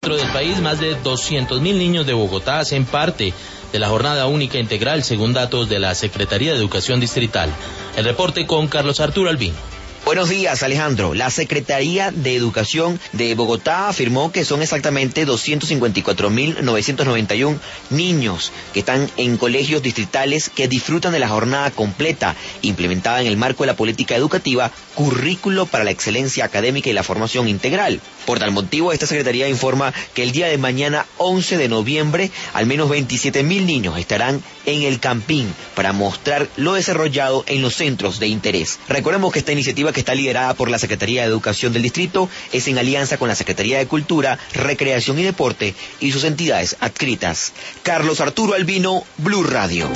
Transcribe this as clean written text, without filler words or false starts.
centro del país, más de 200.000 niños de Bogotá hacen parte de la Jornada Única Integral, según datos de la Secretaría de Educación Distrital. El reporte con Carlos Arturo Albino. Buenos días, Alejandro. La Secretaría de Educación de Bogotá afirmó que son exactamente 254.991 niños que están en colegios distritales que disfrutan de la jornada completa implementada en el marco de la política educativa Currículo para la Excelencia Académica y la Formación Integral. Por tal motivo, esta Secretaría informa que el día de mañana, 11 de noviembre, al menos 27.000 niños estarán en el Campín para mostrar lo desarrollado en los centros de interés. Recordemos que esta iniciativa, que está liderada por la Secretaría de Educación del Distrito, es en alianza con la Secretaría de Cultura, Recreación y Deporte y sus entidades adscritas. Carlos Arturo Albino, Blue Radio.